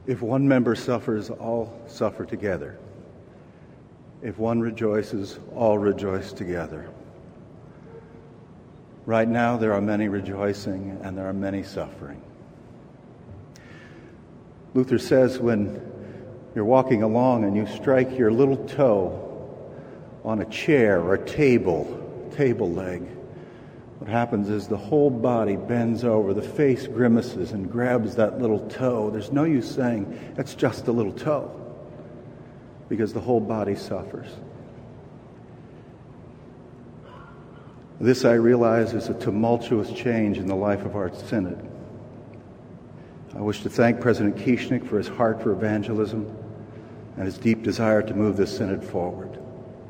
If one member suffers, all suffer together. If one rejoices, all rejoice together. Right now, there are many rejoicing and there are many suffering. Luther says when you're walking along and you strike your little toe on a chair or a table leg, what happens is the whole body bends over, the face grimaces and grabs that little toe. There's no use saying, it's just a little toe, because the whole body suffers. This, I realize, is a tumultuous change in the life of our synod. I wish to thank President Kieschnick for his heart for evangelism and his deep desire to move this synod forward.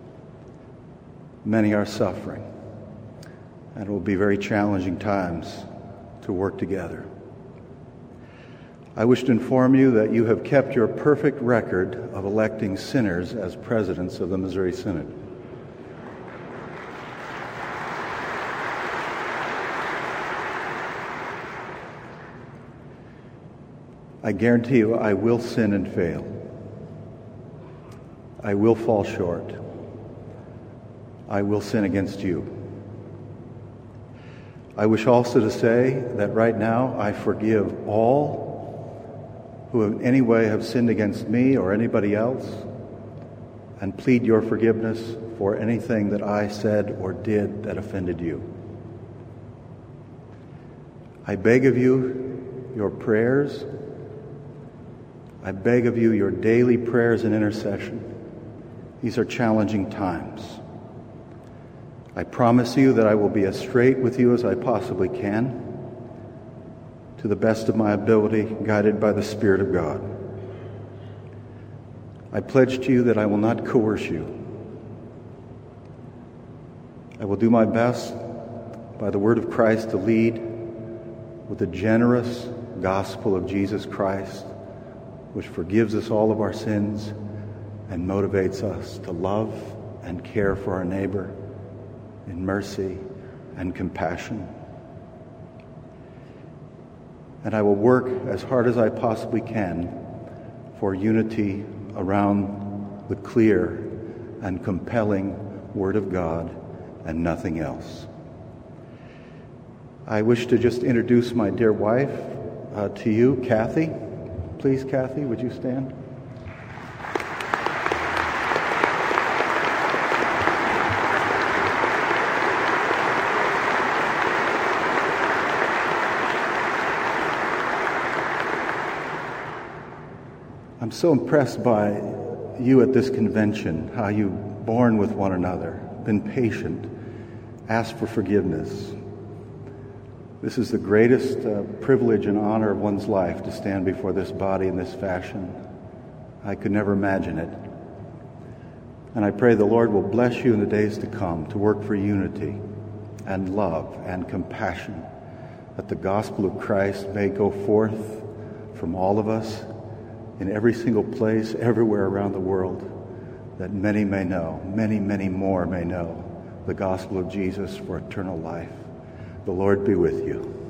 Many are suffering, and it will be very challenging times to work together. I wish to inform you that you have kept your perfect record of electing sinners as presidents of the Missouri Synod. I guarantee you I will sin and fail. I will fall short. I will sin against you. I wish also to say that right now I forgive all who in any way have sinned against me or anybody else, and plead your forgiveness for anything that I said or did that offended you. I beg of you your prayers. I beg of you your daily prayers and intercession. These are challenging times. I promise you that I will be as straight with you as I possibly can, to the best of my ability, guided by the Spirit of God. I pledge to you that I will not coerce you. I will do my best by the word of Christ to lead with the generous gospel of Jesus Christ, which forgives us all of our sins and motivates us to love and care for our neighbor in mercy and compassion. And I will work as hard as I possibly can for unity around the clear and compelling Word of God and nothing else. I wish to just introduce my dear wife to you, Kathy. Please, Kathy, would you stand? I'm so impressed by you at this convention, how you've borne with one another, been patient, asked for forgiveness. This is the greatest privilege and honor of one's life, to stand before this body in this fashion. I could never imagine it. And I pray the Lord will bless you in the days to come to work for unity and love and compassion, that the gospel of Christ may go forth from all of us in every single place, everywhere around the world, that many may know, many, many more may know the gospel of Jesus for eternal life. The Lord be with you.